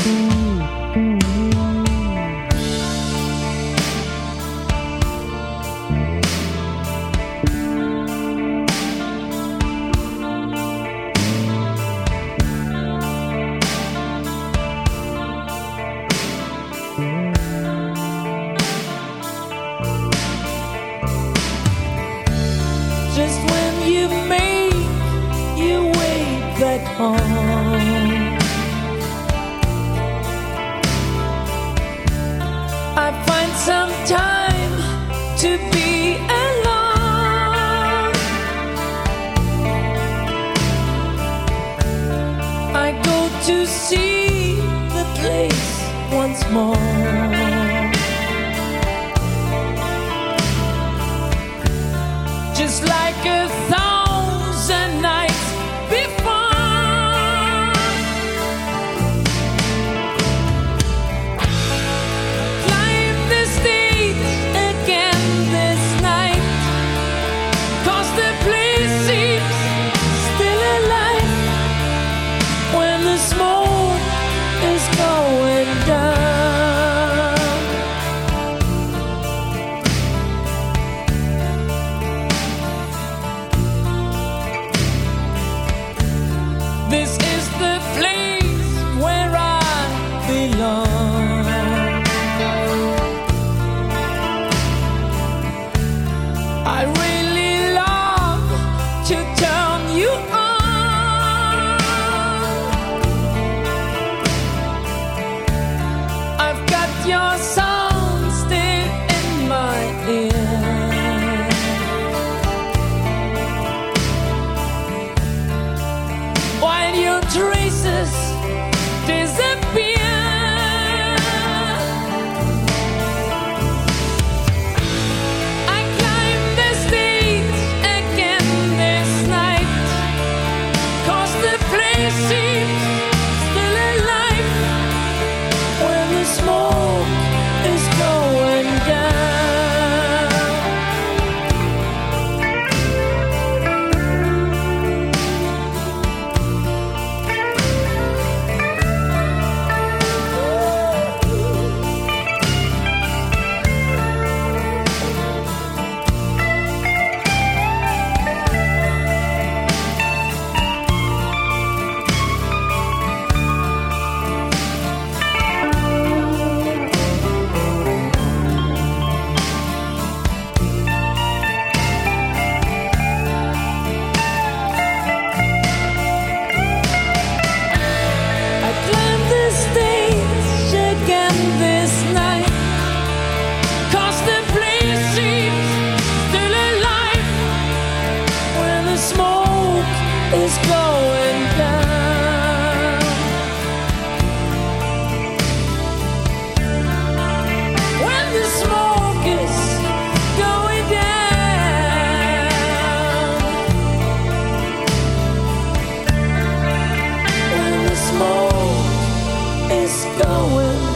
Just when you make your way back home, I find some time to be alone. I go to see the place once more. Just like 1,000 nights before, climb the stage again this night, 'cause the place seems still alive when the smoke is going down. This is the place where I belong. I really love to turn you on. I've got your sound still in my ear. While your traces disappear, I climb the stage again this night, 'cause the place seems still alive when the smoke is going down. I climb the stage again this night, 'cause the place seems still alive when the smoke is going down. When the smoke is going down. When the smoke is going